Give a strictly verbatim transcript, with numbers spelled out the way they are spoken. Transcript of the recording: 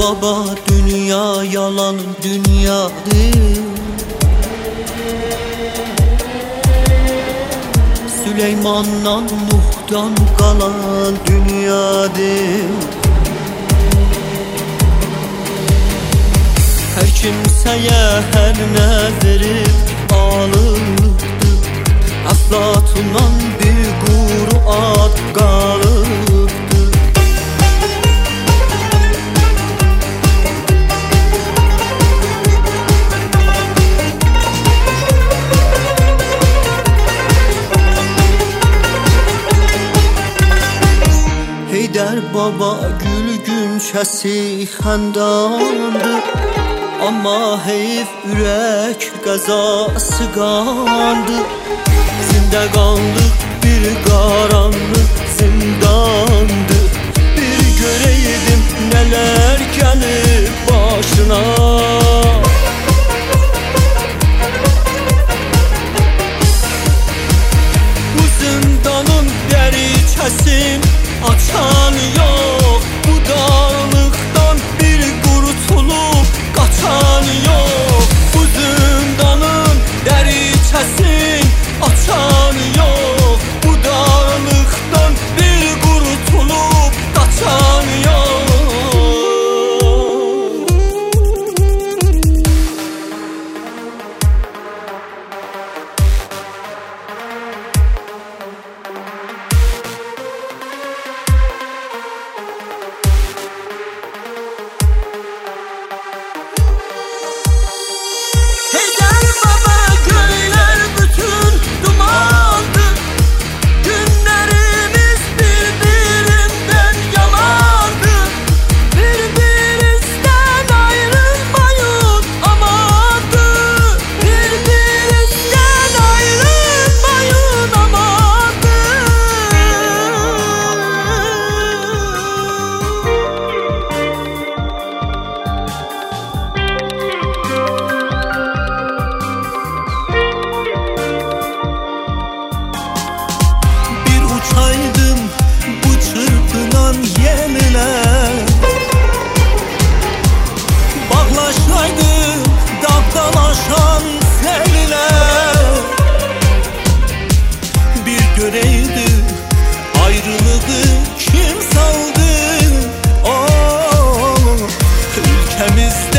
baba, dünya yalan dünyadır. Süleyman'dan Nuh'dan kalan dünyadır. Her kimseye her ne verip alıptı. Əflatundan bir quru ad qalıbdı. Heydər baba gül günçəsi xəndandı. Amma heyf ürək qəzası qandı. Zində qanlıq bir qaranlıq zindandı. Bir görəydim nələr gəlib başına. Bu zindanın dəriçəsin açan yox. Bu dağlıqdan bir qurtulub qaçan yox. Bu zindanın dəriçəsin açan yox. Bu dağlıqdan bir qurtulub qaçan yox. Uçaydım bu çırpınan yeminə, bağlaşaydım dağdalaşan seninə. Bir göreydim ayrılığı kim saldı, oh, ülkemizde